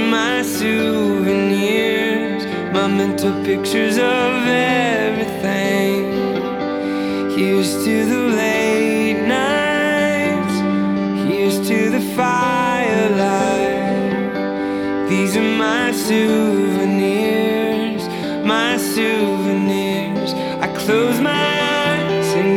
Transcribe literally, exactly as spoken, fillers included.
my souvenirs, my mental pictures of everything. Here's to the late nights, here's to the firelight. These are my souvenirs, my souvenirs. I close my